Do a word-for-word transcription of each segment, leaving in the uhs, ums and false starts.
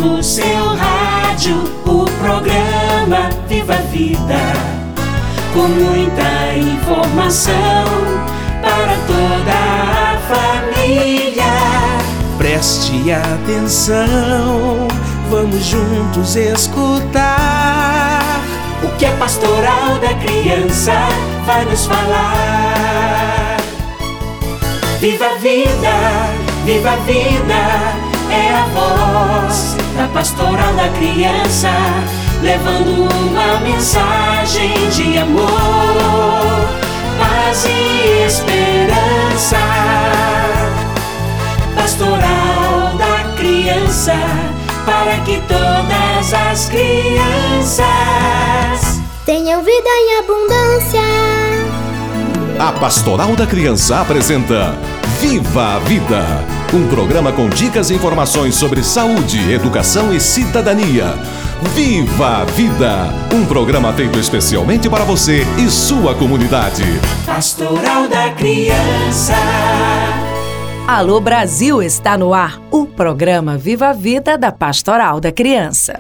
no seu rádio o programa Viva a Vida, com muita informação para toda a família. Preste atenção, vamos juntos escutar o que a Pastoral da Criança vai nos falar. Viva a vida, viva a vida, é a voz da Pastoral da Criança, levando uma mensagem de amor, paz e esperança. Pastoral da Criança, para que todas as crianças tenham vida em abundância. A Pastoral da Criança apresenta Viva a Vida, um programa com dicas e informações sobre saúde, educação e cidadania. Viva a Vida, um programa feito especialmente para você e sua comunidade. Pastoral da Criança. Alô Brasil, está no ar o programa Viva a Vida da Pastoral da Criança.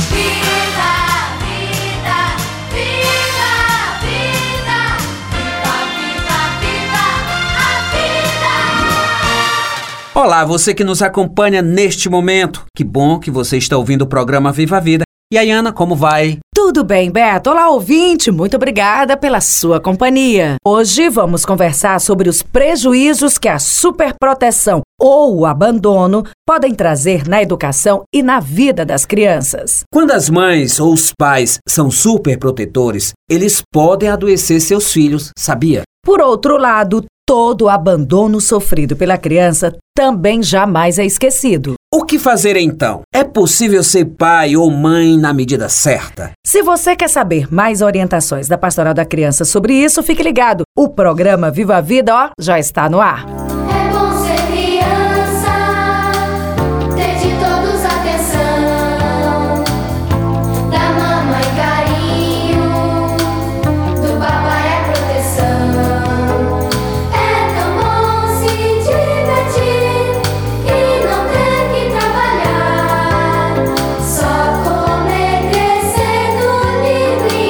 Olá, você que nos acompanha neste momento. Que bom que você está ouvindo o programa Viva a Vida. E aí, Ana, como vai? Tudo bem, Beto? Olá, ouvinte. Muito obrigada pela sua companhia. Hoje vamos conversar sobre os prejuízos que a superproteção ou o abandono podem trazer na educação e na vida das crianças. Quando as mães ou os pais são superprotetores, eles podem adoecer seus filhos, sabia? Por outro lado, todo abandono sofrido pela criança também jamais é esquecido. O que fazer então? É possível ser pai ou mãe na medida certa? Se você quer saber mais orientações da Pastoral da Criança sobre isso, fique ligado. O programa Viva a Vida, ó, já está no ar. É bom ser criança, ter de todos atenção, da mamãe carinho, do papai é proteção. É tão bom se divertir e não ter que trabalhar, só comer, crescer, dormir,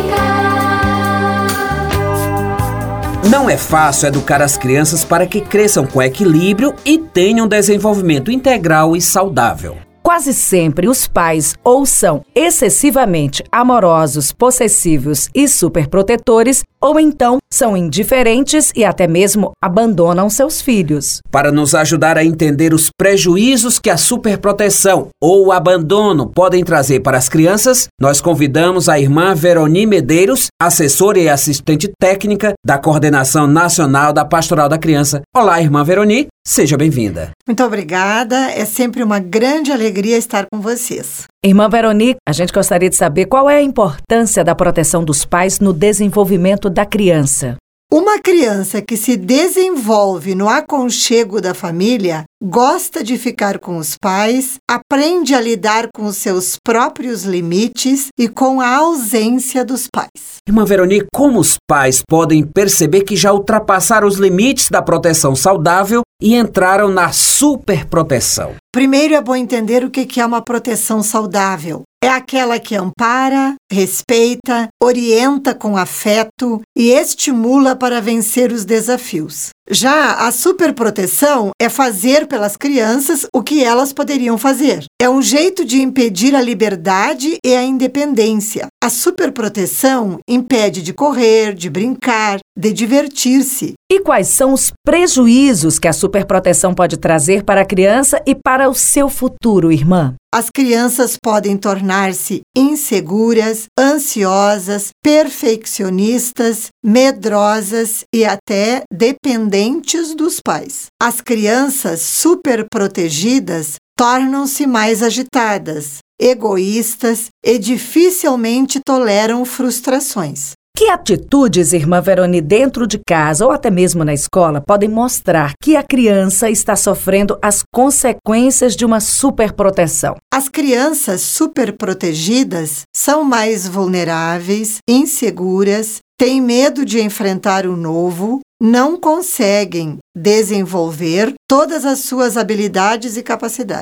brincar. Não é fácil educar as crianças para que cresçam com equilíbrio e tenham um desenvolvimento integral e saudável. Quase sempre os pais ou são excessivamente amorosos, possessivos e superprotetores, ou então são indiferentes e até mesmo abandonam seus filhos. Para nos ajudar a entender os prejuízos que a superproteção ou o abandono podem trazer para as crianças, nós convidamos a irmã Veroni Medeiros, assessora e assistente técnica da Coordenação Nacional da Pastoral da Criança. Olá, irmã Veroni, seja bem-vinda. Muito obrigada, é sempre uma grande alegria estar com vocês. Irmã Veroni, a gente gostaria de saber qual é a importância da proteção dos pais no desenvolvimento da criança. Uma criança que se desenvolve no aconchego da família gosta de ficar com os pais, aprende a lidar com os seus próprios limites e com a ausência dos pais. Irmã Veroni, como os pais podem perceber que já ultrapassaram os limites da proteção saudável e entraram na superproteção? Primeiro é bom entender o que é uma proteção saudável. É aquela que ampara, respeita, orienta com afeto e estimula para vencer os desafios. Já a superproteção é fazer pelas crianças o que elas poderiam fazer. É um jeito de impedir a liberdade e a independência. A superproteção impede de correr, de brincar, de divertir-se. E quais são os prejuízos que a superproteção pode trazer para a criança e para o seu futuro, irmã? As crianças podem tornar-se inseguras, ansiosas, perfeccionistas, medrosas e até dependentes dos pais. As crianças superprotegidas tornam-se mais agitadas, egoístas e dificilmente toleram frustrações. Que atitudes, irmã Veroni, dentro de casa ou até mesmo na escola podem mostrar que a criança está sofrendo as consequências de uma superproteção? As crianças superprotegidas são mais vulneráveis, inseguras, têm medo de enfrentar o novo, não conseguem desenvolver todas as suas habilidades e capacidades.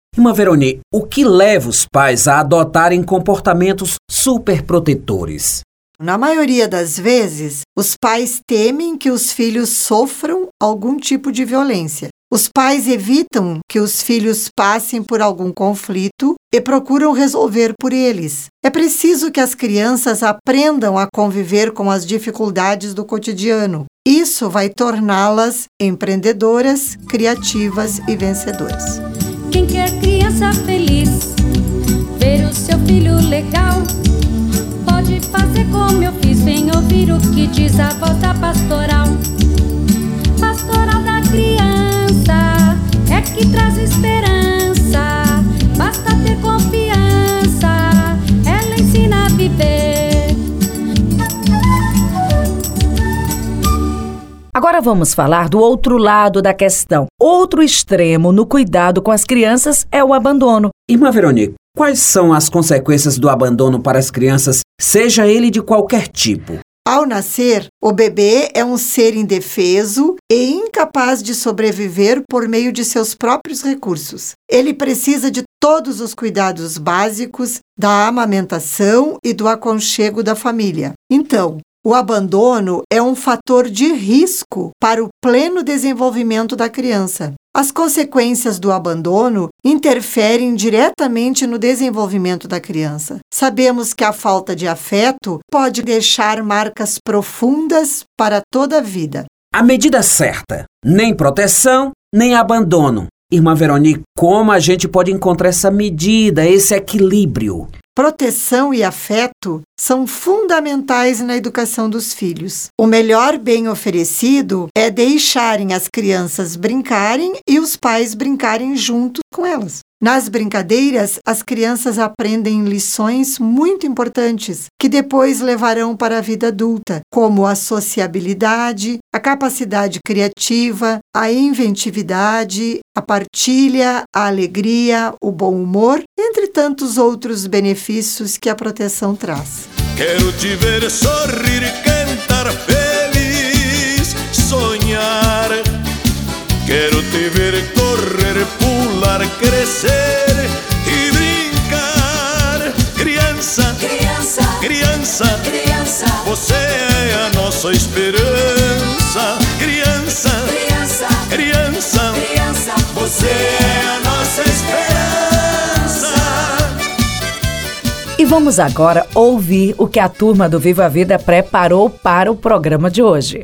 Irmã Veroni, o que leva os pais a adotarem comportamentos superprotetores? Na maioria das vezes, os pais temem que os filhos sofram algum tipo de violência. Os pais evitam que os filhos passem por algum conflito e procuram resolver por eles. É preciso que as crianças aprendam a conviver com as dificuldades do cotidiano. Isso vai torná-las empreendedoras, criativas e vencedoras. Quem quer criança feliz, ver o seu filho legal, pode fazer como eu fiz, vem ouvir o que diz a voz da pastoral. Pastoral da criança é que traz esperança, basta ter confiança, ela ensina a viver. Agora vamos falar do outro lado da questão. Outro extremo no cuidado com as crianças é o abandono. Irmã Verônica, quais são as consequências do abandono para as crianças, seja ele de qualquer tipo? Ao nascer, o bebê é um ser indefeso e incapaz de sobreviver por meio de seus próprios recursos. Ele precisa de todos os cuidados básicos, da amamentação e do aconchego da família. Então, o abandono é um fator de risco para o pleno desenvolvimento da criança. As consequências do abandono interferem diretamente no desenvolvimento da criança. Sabemos que a falta de afeto pode deixar marcas profundas para toda a vida. A medida certa, nem proteção, nem abandono. Irmã Verônica, como a gente pode encontrar essa medida, esse equilíbrio? Proteção e afeto são fundamentais na educação dos filhos. O melhor bem oferecido é deixarem as crianças brincarem e os pais brincarem junto com elas. Nas brincadeiras, as crianças aprendem lições muito importantes que depois levarão para a vida adulta, como a sociabilidade, a capacidade criativa, a inventividade, a partilha, a alegria, o bom humor, entre tantos outros benefícios que a proteção traz. Quero te ver sorrir, cantar feliz, sonhar. Quero te ver correr, pular, crescer e brincar. Criança, criança, criança, criança, você é a nossa esperança. Criança, criança, criança, criança, você é a nossa esperança. E vamos agora ouvir o que a turma do Viva a Vida preparou para o programa de hoje.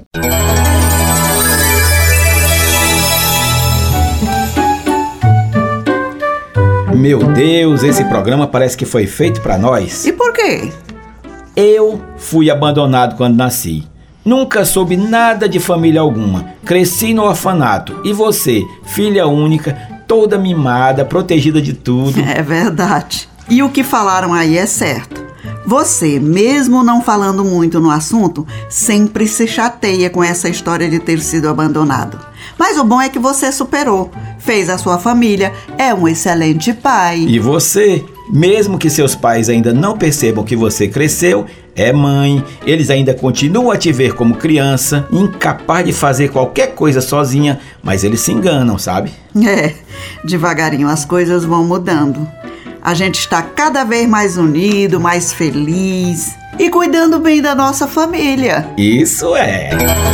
Meu Deus, esse programa parece que foi feito pra nós. E por quê? Eu fui abandonado quando nasci. Nunca soube nada de família alguma. Cresci no orfanato. E você, filha única, toda mimada, protegida de tudo. É verdade. E o que falaram aí é certo. Você, mesmo não falando muito no assunto, sempre se chateia com essa história de ter sido abandonado. Mas o bom é que você superou, fez a sua família, é um excelente pai. E você, mesmo que seus pais ainda não percebam que você cresceu, é mãe, eles ainda continuam a te ver como criança, incapaz de fazer qualquer coisa sozinha, mas eles se enganam, sabe? É, devagarinho as coisas vão mudando. A gente está cada vez mais unido, mais feliz e cuidando bem da nossa família. Isso é!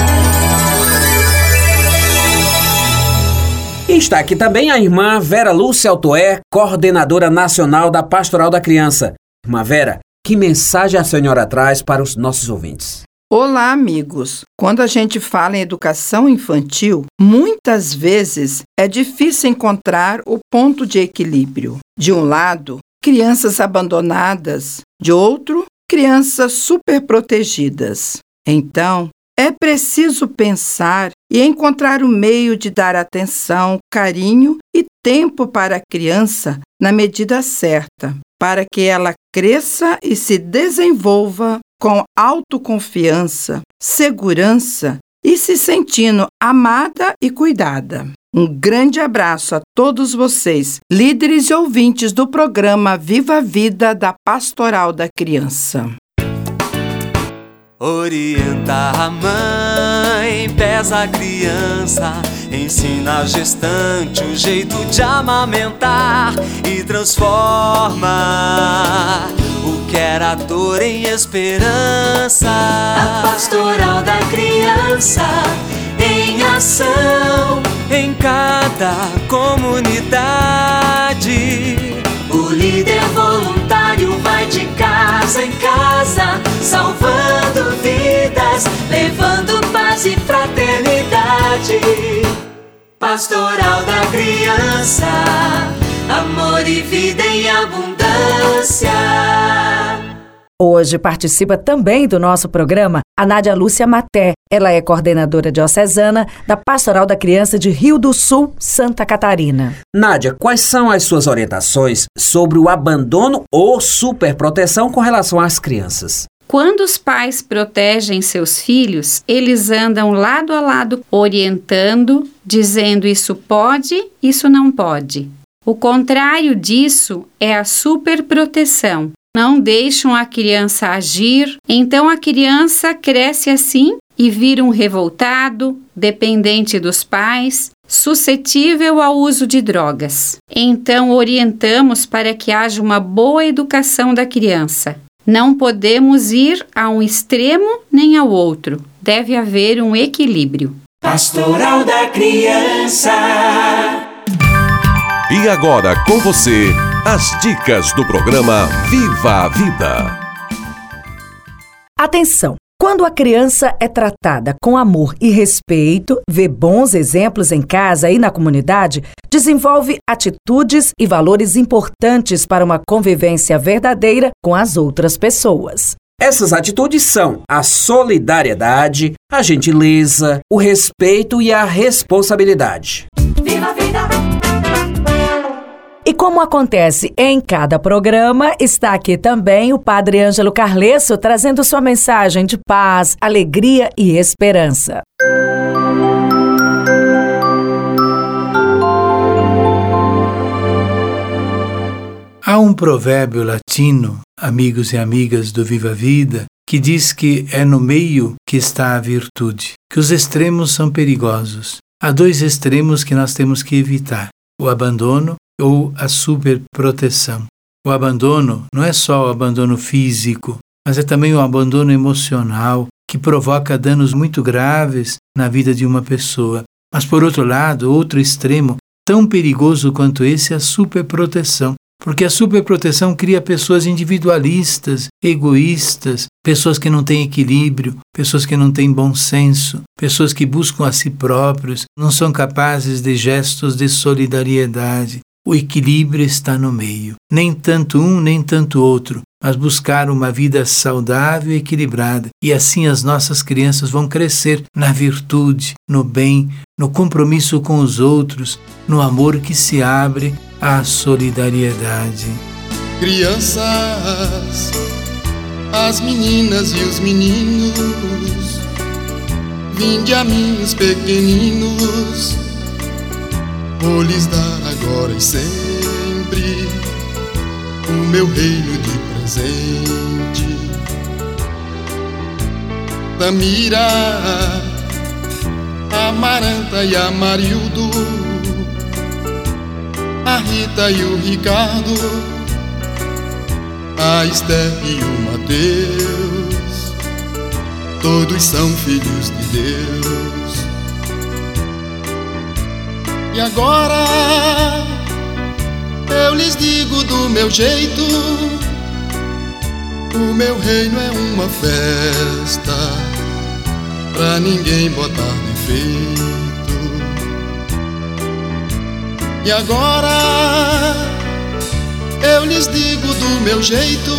E está aqui também a irmã Vera Lúcia Altoé, coordenadora nacional da Pastoral da Criança. Irmã Vera, que mensagem a senhora traz para os nossos ouvintes? Olá, amigos! Quando a gente fala em educação infantil, muitas vezes é difícil encontrar o ponto de equilíbrio. De um lado, crianças abandonadas, de outro, crianças superprotegidas. Então, é preciso pensar e encontrar o meio de dar atenção, carinho e tempo para a criança na medida certa, para que ela cresça e se desenvolva com autoconfiança, segurança e se sentindo amada e cuidada. Um grande abraço a todos vocês, líderes e ouvintes do programa Viva a Vida da Pastoral da Criança. Orienta a mãe, pesa a criança, ensina ao gestante o jeito de amamentar e transforma o que era dor em esperança. A pastoral da criança em ação em cada comunidade. O líder voluntário vai de casa em casa, salvando vidas, levando paz e fraternidade. Pastoral da criança, amor e vida em abundância. Hoje participa também do nosso programa a Nádia Lúcia Maté. Ela é coordenadora diocesana da Pastoral da Criança de Rio do Sul, Santa Catarina. Nádia, quais são as suas orientações sobre o abandono ou superproteção com relação às crianças? Quando os pais protegem seus filhos, eles andam lado a lado, orientando, dizendo isso pode, isso não pode. O contrário disso é a superproteção. Não deixam a criança agir, então a criança cresce assim e vira um revoltado, dependente dos pais, suscetível ao uso de drogas. Então orientamos para que haja uma boa educação da criança. Não podemos ir a um extremo nem ao outro. Deve haver um equilíbrio. Pastoral da Criança. E agora com você, as dicas do programa Viva a Vida. Atenção! Quando a criança é tratada com amor e respeito, vê bons exemplos em casa e na comunidade, desenvolve atitudes e valores importantes para uma convivência verdadeira com as outras pessoas. Essas atitudes são a solidariedade, a gentileza, o respeito e a responsabilidade. Viva a vida! E como acontece em cada programa, está aqui também o Padre Ângelo Carlesso trazendo sua mensagem de paz, alegria e esperança. Há um provérbio latino, amigos e amigas do Viva a Vida, que diz que é no meio que está a virtude, que os extremos são perigosos. Há dois extremos que nós temos que evitar: o abandono ou a superproteção. O abandono não é só o abandono físico, mas é também o abandono emocional, que provoca danos muito graves na vida de uma pessoa. Mas, por outro lado, outro extremo, tão perigoso quanto esse, é a superproteção. Porque a superproteção cria pessoas individualistas, egoístas, pessoas que não têm equilíbrio, pessoas que não têm bom senso, pessoas que buscam a si próprios, não são capazes de gestos de solidariedade. O equilíbrio está no meio. Nem tanto um, nem tanto outro, mas buscar uma vida saudável e equilibrada. E assim as nossas crianças vão crescer na virtude, no bem, no compromisso com os outros, no amor que se abre à solidariedade. Crianças, as meninas e os meninos, vinde a mim os pequeninos, vou lhes dar agora e sempre o meu reino de presente. Tamira, a Maranta e a Marildo, a Rita e o Ricardo, a Esther e o Mateus, todos são filhos de Deus. E agora eu lhes digo do meu jeito, o meu reino é uma festa, pra ninguém botar defeito. E agora eu lhes digo do meu jeito,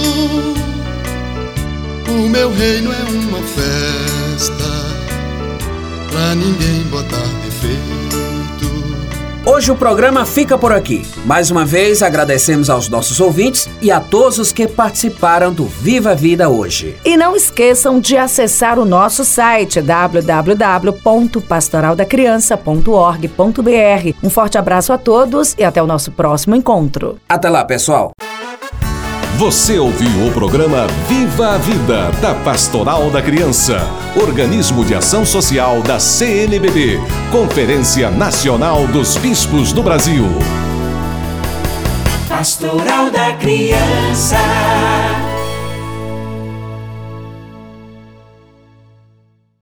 o meu reino é uma festa, pra ninguém botar defeito. Hoje o programa fica por aqui. Mais uma vez agradecemos aos nossos ouvintes e a todos os que participaram do Viva a Vida hoje. E não esqueçam de acessar o nosso site w w w ponto pastoral da criança ponto org ponto b r. Um forte abraço a todos e até o nosso próximo encontro. Até lá, pessoal! Você ouviu o programa Viva a Vida, da Pastoral da Criança, organismo de ação social da C N B B, Conferência Nacional dos Bispos do Brasil. Pastoral da Criança.